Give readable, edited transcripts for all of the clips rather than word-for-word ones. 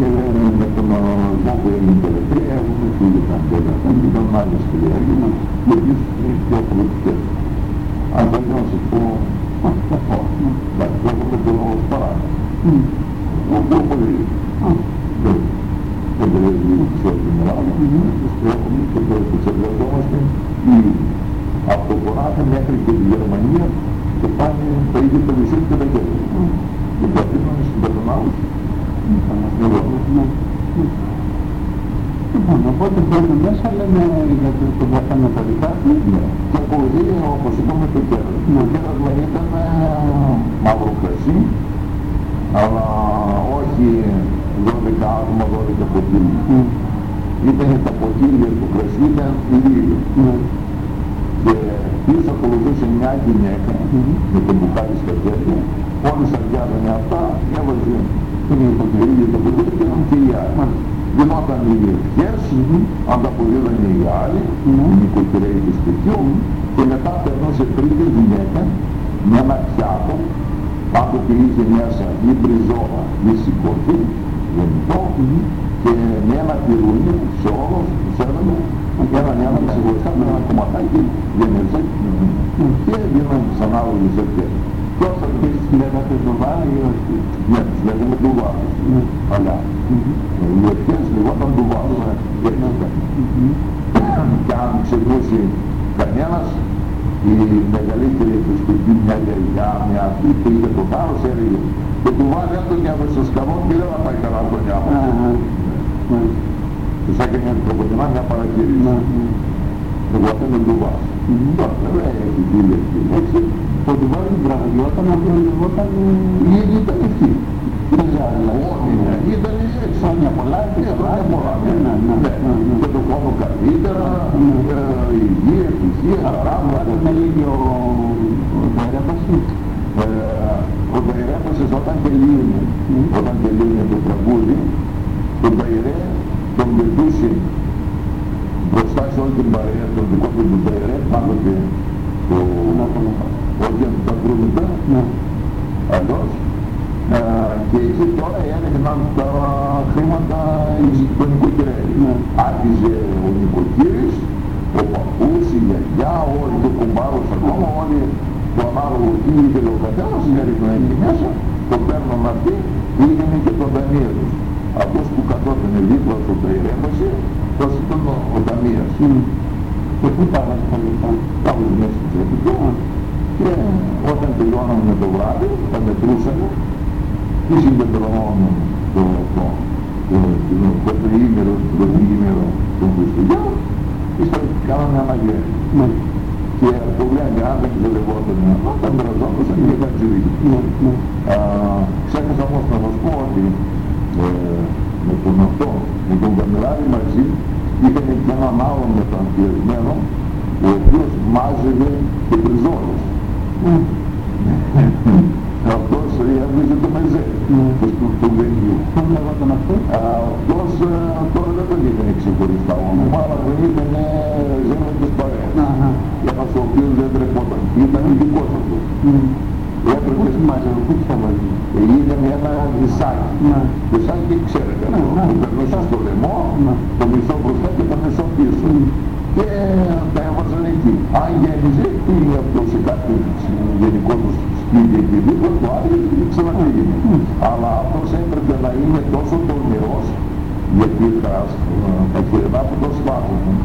με τον ορισμό που έγινε τελευταία έχουμε φύγει τα αντέλα, ήταν άλλες καλλιέργειες, οι οποίες είναι πιο αποδοτικές. Αν δεν να σας πω, βλέπουμε το σπαράγμα. Αυτό πολύ. Δεν τελειώνει σε όλη την Ελλάδα, έχουμε και το εξεργαζόμαστε από το Βορρά μέχρι και τη Γερμανία και πάνε τα ίδια τα μισή και τα γέλια. Και τα αφήνουμε στην Περνάους. Λοιπόν, οπότε μπαίνουμε μέσα, λέμε για το καθένα τα δικά του. Και από εδώ, όπως είπαμε, το κέρασμα. Το κέρασμα ήταν μαύρο κρασί, αλλά όχι 12 άτομα, 12 ποτήρια. Ήταν τα ποτήρια του κρασί, ήταν λίγοι. Και πίσω ακολουθούσε μια γυναίκα με το μπουκάλι στα χέρια, όλοι σαριάζανε αυτά, έβαζε το ποτήρι και ήταν και οι άλλοι. Γινόταν οι ευχές, ανταποδίδανε οι άλλοι, οι νοικοκυρέοι του σπιτιού, και μετά περνούσε τρίτη γυναίκα με ένα πιάτο, πάντοτε είχε μια σαγή μπριζόλα μη σηκωθεί, γενικό, και με ένα πυρούνι σε όλους τους έδωνε ένα ξεχωριστά με ένα κομματάκι γενεζέ και γίνανε τις ανάλογες ευχές. Και όσο αυτές τις λέγατε ντουβάρα ή όχι? Ναι, τις λέγαμε ντουβάρα. Αλλά οι ευχές λεγόταν ντουβάρα. Και αν ξεχνούσε κανένας, η μεγαλύτερη του σπιτιού, μια γιαγιά, μια αυτή που είχε το θάρρος, έλεγε το ντουβάρα το νιάβε στο σκαβόν και δεν θα πάει καλά το νιάβε. Τους έκανε προποτινά μια παρατήρηση. Εγώ αυτό είναι ντουβάς. Τώρα βέβαια έχει φίλοι αυτή η λέξη. Το ντουβάς δεν τραγωδιόταν, απλώς λεγόταν... Ήταν αυτή. Ήταν χρόνια πολλά και χρόνια πολλά. Και το κόμμα καλύτερα, υγεία, ευτυχία, χαράμα. Με λίγη ο Δερέπαση. Ο Δερέπασης όταν τελείωνε το τραγούδι, τον Ταϊρέ τον πετούσε μπροστά σε όλη την παρέα, τον δικό του τον Ταϊρέ, πάντοτε όχι τα κρούματα, αλλιώς. Και εκεί τώρα έδειχναν τα χρήματα το νοικοκυρέι. Άρχιζε ο νοικοκύρης, ο παππούς, η γιαγιά, όλοι το κουμπάρος ακόμα, όλοι το ανάλογο τι είχε ο καθένας, έριχναν εκεί μέσα, το παίρνουν αυτοί, πήγαινε και τον Δανίελος. Αυτός που κατώθαινε δίπλα στο Ταϊρέπαση, τόσο ήταν ο Δανίας. Και πού πάγανε τα λεφτά? Πάγανε μέσα στο τραπεζικό. Και όταν τελειώναμε με το βράδυ, τα μετρούσαμε και συγκεντρωνόμουν το τριήμερο, το διήμερο των Χριστουγέννων και κάναμε αναγέννη. Και το βλέπετε, αν δεν ξεδευόταν τα μπραζόντουσαν και τα ξεδίγηκαν. Ξέχασα όμως να σας πω ότι με τον αυτό, με τον Καμεράδη μαζί, είχαν και έναν άλλον μεταμφιεσμένο, ο οποίος μάζευε και μπριζόλες. Αυτός έβγαζε το μεζέ του Βενιού. Πώς λέγονταν αυτό? Αυτός τώρα δεν τον είχαν ξεχωριστά όνομα, αλλά δεν ήταν ζέμετες παρέες. Ένας ο οποίος δεν τρεπόταν. Ήταν ειδικός αυτός. Πώς μάζευε, πού θα βάζει? Είδαμε ένα δισάκι. Δισάκι ξέρετε, που περνούσε στο λαιμό, το μισό μπροστά και το μισό πίσω. Και τα έβαζαν εκεί. Αν γέννησε, πήγε αυτό σε κάποιο γενικό του σπίτι και δίπλα, το άλλο και ξαναπήγαινε. Αλλά αυτός έπρεπε να είναι τόσο τολμηρός, γιατί τα χειρινά που το σφάζανε.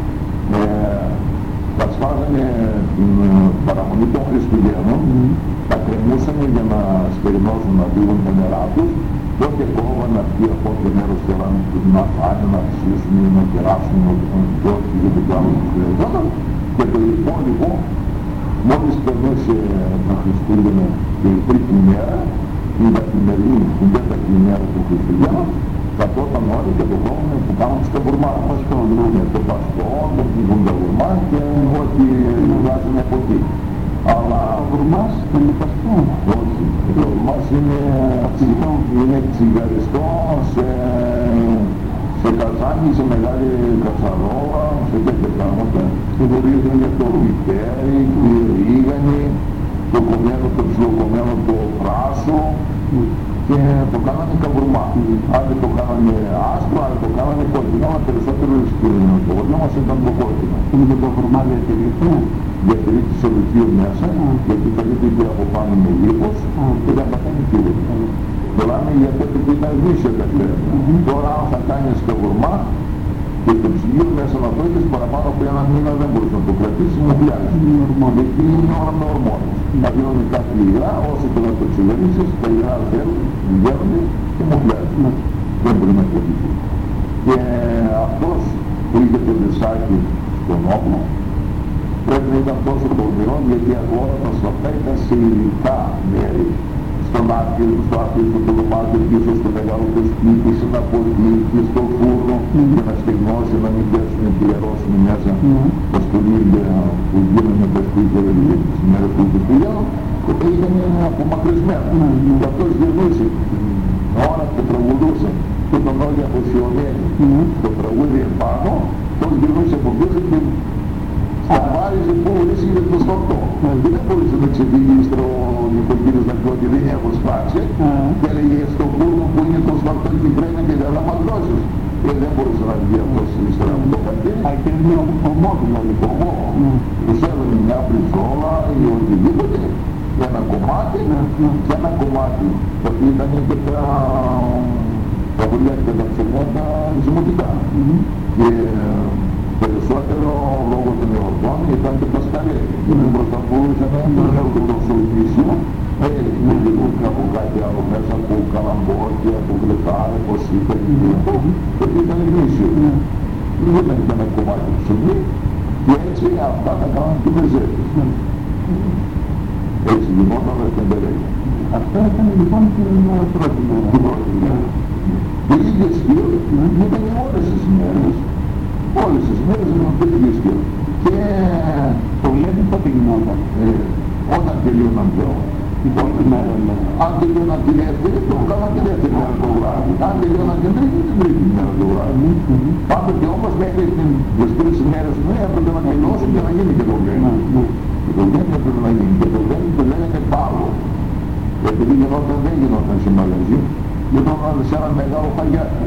Τα σφάζανε την παραμονή των Χριστουγέννων, τα κρεμούσανε για να στερινώσουν να φύγουν τα νερά τους, τότε κόβανε αυτοί από το μέρος θέλανε να φάνε, να ψήσουν ή να κεράσουν και όχι για το άλλο που χρειαζόταν. Και το υπόλοιπο, μόλις περνούσε τα Χριστούγεννα και η τρίτη μέρα, η καθημερινή, την τέταρτη μέρα του Χριστουγέννου, καθόταν όλοι και το κόβανε που κάνουν στα βουρμά. Το παστό, το πήγουν τα βουρμά και ό,τι βγάζουν από εκεί. Αλλά ο βουρμάς δεν είναι παστό. Όχι, το βουρμάς είναι τσιγαριστό σε καζάνι, σε μεγάλη κατσαρόλα, σε τέτοια πράγματα. Το βορίζουν για το πιπέρι, το ρίγανη, το κομμένο, το ψιλοκομμένο το φράσο και το κάνανε καβουρμά. Άλλοι το κάνανε άσπρο, άλλοι το κάνανε κόκκινο, αλλά περισσότερο το γονιό μας ήταν το κόκκινο. Είναι και το καβουρμά διατηρείται. Διατηρείται σε λουκείο μέσα, γιατί καλύπτει από πάνω με λίπος και δεν παθαίνει τίποτα. Μιλάμε για τότε που ήταν δύσιο τα κλαίματα. Τώρα αν θα κάνεις καβουρμά και το ψυγείο μέσα να το έχεις παραπάνω από έναν μήνα δεν μπορείς να το κρατήσεις, μου πιάνεις. Γιατί είναι όλα με ορμόνες. Να βγαίνουν κάτι υγρά, όσο και να το ξυλονίσεις, τα υγρά βγαίνουν και μου πιάνεις. Δεν μπορεί να κρατήσει. Και αυτός που είχε το δεσάκι στον όπλο πρέπει να ήταν τόσο τολμηρό, γιατί αγόραζαν στα αυτά ήταν σε ειδικά μέρη. Στον άκρη, στο άκρη του δωμάτιου, πίσω στο μεγάλο το σπίτι, σε ένα πορτίκι, στο φούρνο, για να στεγνώσει, να μην πέσουν και ιερώσουν μέσα τα στολίδια που γίνανε τα σπίτια τις μέρες του Χριστουγέννου, και ήταν απομακρυσμένα. Και αυτός γυρνούσε ώρα που τραγουδούσε και τον όλοι αποσιωμένοι το τραγούδι επάνω, αυτός γυρνούσε από πίσω και σταμάριζε που ορίσχυρε το στορτό. Δεν μπορούσε να ξεφύγει ύστερα ο νοικοκύριος να πει ότι δεν έχω σφάξει και έλεγε στο φούρνο που είναι το στορτό και πρέπει και δεν θα μας δώσεις. Και δεν μπορούσε να βγει αυτός ύστερα από το καρτίνι. Και είναι ομό δηλαδή. Ομό. Τους έβαινε μια μπριζόλα ή οτιδήποτε, ένα κομμάτι και ένα κομμάτι. Γιατί ήταν και τα βουλιά και τα ψωμότα ζυμωτικά. Και περισσότερο λόγω των εορτών ήταν και τα σκαρέ. Δεν προσπαθούσαν να έχουν το προσωπήσιο, με γελούκα από κάτι άλλο μέσα, από καλαμπόκια, από γλετάρε, πως ήταν και αυτό, γιατί ήταν γνήσιο. Δεν ήταν και ένα κομμάτι ψωμί και έτσι αυτά τα κάναν και μεζέτες. Έτσι γινόταν στην περίγεια. Αυτό ήταν λοιπόν την πρώτη μέρα. Την πρώτη μέρα. Οι ίδιες σκύλες ήταν όλες τις μέρες. Όλες τις μέρες ήταν το ίδιο σκύλο. Και το βλέπετε πότε γινόταν. Όταν τελείωναν πιο. Την πρώτη μέρα δηλαδή. Αν τελείωναν τη δεύτερη, το κάναν τη δεύτερη μέρα το βράδυ. Αν τελείωναν την τρίτη μέρα το βράδυ. Πάντοτε όμως μέχρι τις 3 μέρες έπρεπε να τελειώσουν και να γίνει και το γέννη. Και το γέννη έπρεπε να γίνει. Και το γέννη το λέγανε πάλο. Επειδή δεν γινόταν σε μαγαζί, γινόταν σε ένα μεγάλο χαγιάκι.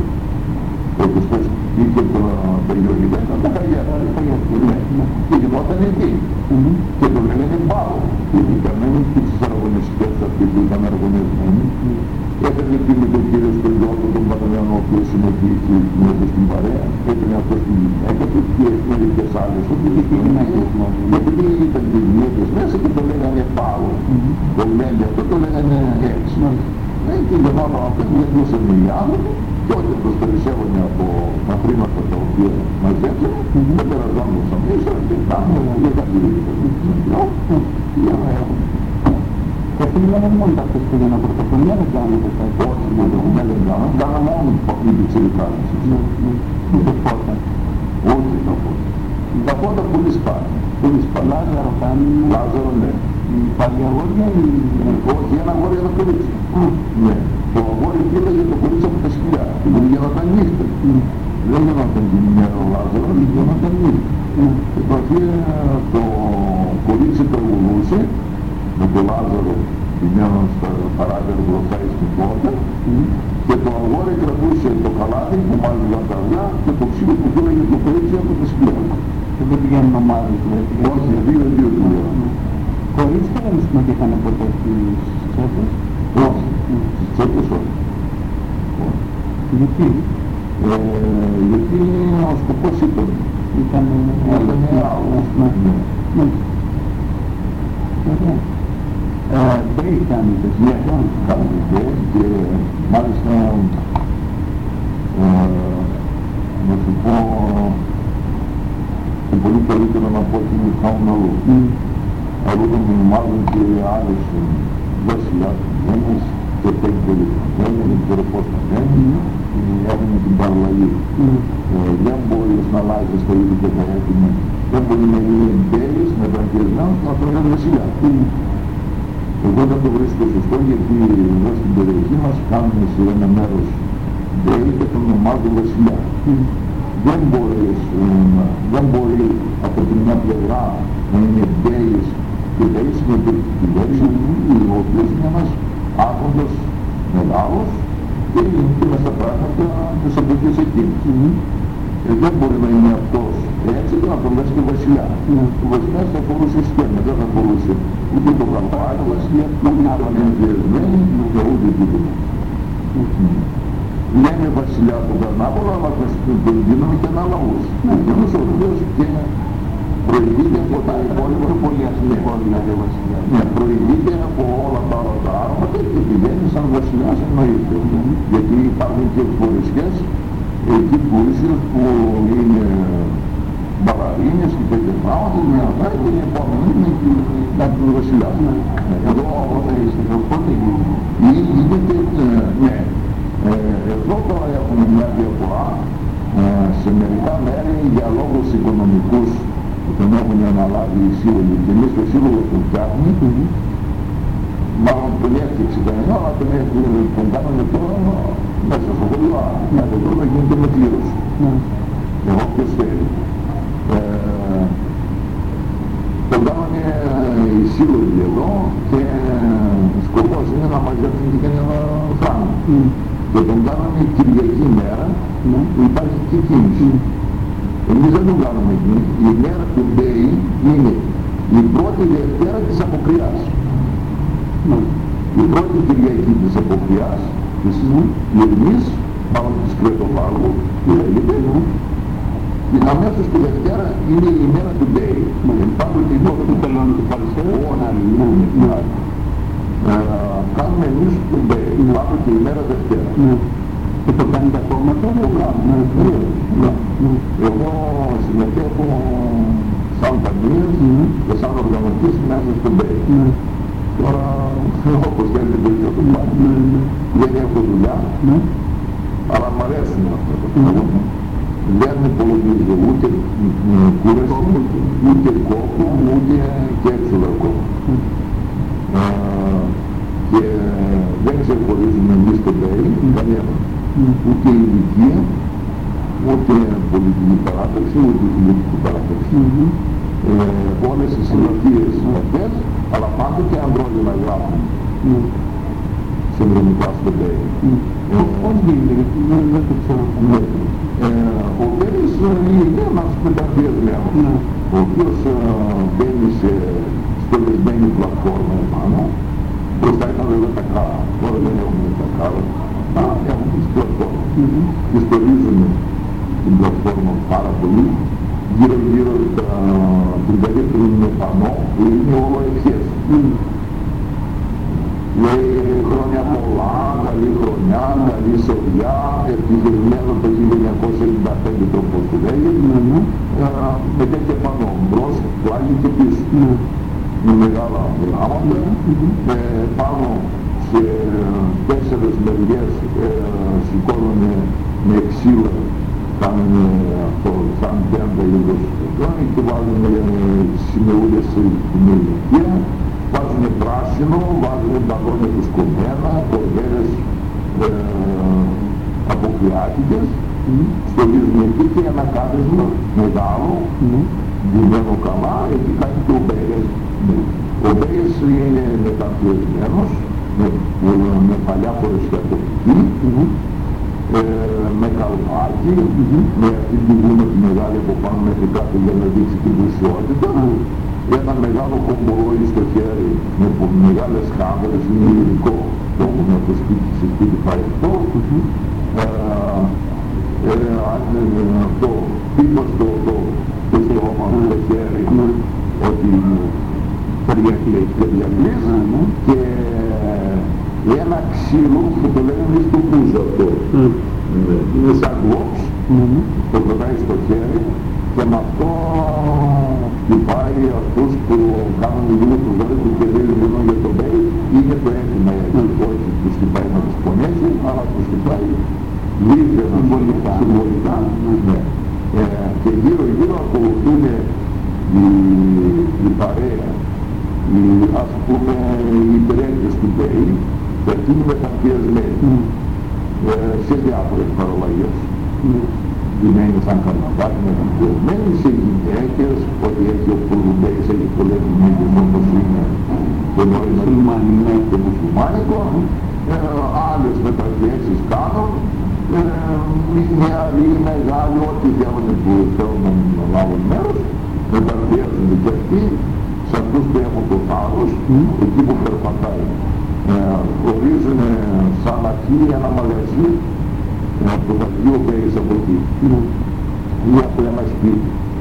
Όπως πες, είχε τα γεωργικά, ήταν τα χαγιάκι. Και γινόταν εκεί. Και το λέγανε πάλο. Γιατί καμένοι και τις αργωνιστικές αυτοί που ήταν αργωνισμένοι, έπαιρνε εκεί με τον κύριο στο γιο του, τον Πατριανό, ο οποίος συμμετείχε μέσα στην παρέα, έπαιρνε αυτό στην γυναίκα του και μερικές άλλες, ότι επειδή ήταν και γυναίκες μέσα και το λέγανε πάλο. Το λένε αυτό, το λέγανε έτσι. Και γινόταν αυτό, γινούσαν οι άνθρωποι και ό,τι τους περισσεύουν από τα χρήματα τα οποία μαζέψαν, δεν περαζόντουσαν μέσα και κάνουν για τα γυρίσια. Για να έχουν. Και αυτοί λέγανε μόνο τα Χριστούγεννα πρωτοχρονιά, δεν κάνετε τα όχι, δεν κάναμε, κάναμε μόνο οι πιτσιρικάδες. Ούτε φώτα. Όχι τα φώτα. Τα φώτα πολύ σπάνια. Λάζαρο κάνουν. Λάζαρο, ναι. Πάλι αγόρια ή... Όχι, ένα αγόρι, ένα κορίτσι. Ναι. Το αγόρι πήγε το κορίτσι από τα σκυλιά. Δεν γινόταν νύχτα. Δεν γινόταν την ημέρα ο Λάζαρος, γινόταν νύχτα. Και το κορίτσι τραγουδούσε με το Λάζαρο πηγαίνοντας στα παράγερα μπροστά στην πόρτα και το αγόρι κρατούσε το καλάδι που μάζευαν τα αυγά και το ξύλο που πήγαινε το κορίτσι από τα σκυλιά. Και δεν πηγαίνουν ομάδες δηλαδή. Όχι, δύο πηγαίνουν. Κορίτσια δεν συμμετείχαν ποτέ στις τσέπες. Όχι, στις τσέπες όχι. Γιατί? Γιατί ο σκοπός ήταν άλλος. Μπρέικ κάνετε. Ναι, κάνετε μπρέικ και μάλιστα να σου πω και πολύ καλύτερα να πω ότι μου κάνουν αλλού. Αλλού δεν μου μάλλον και άλλες βασιλιάδες και πέντε δεν ξέρω πώς θα γίνει, έχουν την παραλλαγή. Δεν μπορείς να αλλάζεις το ίδιο και τα έτοιμα. Δεν μπορεί να είναι εμπέλης με βαγγελιάς να το είναι βασιλιά. Εγώ δεν το βρίσκω σωστό γιατί εδώ στην περιοχή μας κάνουμε σε ένα μέρος μπέλη και τον ονομάζουν βασιλιά. Δεν μπορεί από την μια πλευρά να είναι μπέλης και τα ίσχυμα του κυβέρνηση, ο οποίος είναι ένας άρχοντας μεγάλος και είναι μες στα πράγματα της εποχής εκείνης. Δεν μπορεί να είναι αυτός έτσι και να τον λες και βασιλιά. Ο βασιλιάς θα φορούσε σκέμμα, δεν θα φορούσε ούτε το καπάκι, ούτε να τον ενδιασμένη, ούτε τίποτα. Λέμε βασιλιά του Καρνάβολα, αλλά τον δίνουμε και ένα λαούς. Εκείνος ο οποίος και προηγείται από τα υπόλοιπα πολύ αστυνομικά, δηλαδή βασιλιά. Ναι, προηγείται από όλα τα άλλα τα άρματα και πηγαίνει σαν βασιλιάς εννοείται. Γιατί υπάρχουν και φορεσιές εκεί πλούσιες που είναι μπαλαρίνες και τέτοια πράγματα, μια αυτά και η επόμενη είναι κάτι του βασιλιάς. Εδώ οπότε γίνεται, ναι. Εδώ τώρα έχουμε μια διαφορά σε μερικά μέρη για λόγους οικονομικούς που τον έχουν αναλάβει οι σύλλογοι και εμείς ο σύλλογος του φτιάχνει, μάλλον τον έφτιαξε κανένα, αλλά τον κάνουμε τώρα μέσα στο χωριό, γιατί τώρα γίνεται με κλήρωση. Εγώ ποιος θέλει. Τον κάνανε οι σύλλογοι εδώ και σκοπός είναι να μαζεύουν και κανένα φράγμα. Και τον κάναμε Κυριακή μέρα που υπάρχει και κίνηση. Εμείς δεν τον κάνουμε εκεί. Η μέρα του Ντέι είναι η πρώτη Δευτέρα της Αποκριάς. Η πρώτη Κυριακή της Αποκριάς, της Ιερνής, πάνω της Κρετοφάγου, που λέγεται, αμέσως τη Δευτέρα είναι η μέρα του Ντέι. Πάνω την πρώτη του τελώνου του Παρισέου, κάνουμε εμείς το Ντέι, πάνω και η μέρα Δευτέρα. Και το κάνετε ακόμα τώρα? Το κάνουμε. Εγώ συμμετέχω σαν ταμείας και σαν οργανωτής μέσα στο Ντέι. Τώρα, όπως θέλετε το το πάρει. Δεν έχω δουλειά, αλλά μ' αρέσουν αυτά τα πράγματα. Δεν υπολογίζω ούτε κούραση, ούτε κόπο, ούτε και έξοδα κόπο. Και δεν ξεχωρίζουμε εμείς το ΔΕΗ, κανένα. Ούτε ηλικία, ούτε πολιτική παράταξη, ούτε πολιτική παράταξη. Όλες οι συλλογίες αυτές, αλλά πάντοτε αντρόγυνα γράφουν συνδρομικά στο ΔΕΗ. Πώς γίνεται, γιατί δεν το ξέρω. Ο Μπέρις είναι ένας μεταφιεσμένος, ο οποίος μπαίνει σε στολισμένη πλατφόρμα επάνω. Μπροστά ήταν βέβαια τα κάρα, τώρα δεν έχουμε τα κάρα, έχουμε τις πλατφόρμες. Και στολίζουν την πλατφόρμα πάρα πολύ, γύρω-γύρω την περίπτωση με πανό που είναι όλο ευχές. Λέει χρόνια πολλά, καλή χρονιά, καλή σοδιά, ευτυχισμένο το 1995 τρόπος του λέγεται, με τέτοια πανό, μπρος, πλάγι και πίσω. Με μεγάλα γράμματα, πάνω σε 4 μεριές σηκώνουν με ξύλα, κάνουν αυτό σαν τέντα είδος και βάζουν σημεούλες στην ηλικία, βάζουν πράσινο, βάζουν τα χρόνια τους κομμένα, κορδέλες αποκριάτικες, στολίζουν εκεί και ένα κάθισμα μεγάλο, ντυμένο καλά, εκεί κάνει και ο Μπέρες. Ο Μπέρες είναι μεταφιεσμένος, με παλιά φορεσιατοπική, με καλβάκι, με αυτή την γούνα τη μεγάλη από πάνω μέχρι κάτω για να δείξει την πλουσιότητα. Ένα μεγάλο κομπολόι στο χέρι με μεγάλες χάμερες, είναι υλικό, το έχουν από το σπίτι σε σπίτι πάει αυτό. Αυτό πίσω στο στόμα, στο χέρι, ότι ταιριακλείς και ένα ξύλο που το λένε εμείς το πούζο αυτό. Είναι σαν γλόψ, το κρατάει στο χέρι και με αυτό χτυπάει αυτούς που κάνουν λίγο το ζόρι του και δεν λίγο για το μπέι, είναι το έτοιμα, όχι τους χτυπάει να τους πονέσει, αλλά τους χτυπάει λίγα συμβολικά. Και γύρω-γύρω ακολουθούν η παρέα, ας πούμε οι υπηρέτες του ΔΕΗ, και αυτοί είναι μεταφιεσμένοι σε διάφορες παραλλαγές. Ντυμένοι σαν καρναβάκι, μεταφιεσμένοι σε γυναίκες, ότι έχει ο Κουρουμπέης, έχει πολλές γυναίκες όπως είναι το νόημα και μουσουλμάνικο, άλλες μεταγγέσεις κάνουν, νεαροί, μεγάλοι, ό,τι θέλουν που θέλουν να λάβουν μέρος, μεταγγέζονται και αυτοί σε αυτούς που έχουν το θάρρος, εκεί που περπατάει. Ορίζουν σαν αρχή ένα μαγαζί από το Αγίου Μπέης από εκεί, ή από ένα σπίτι.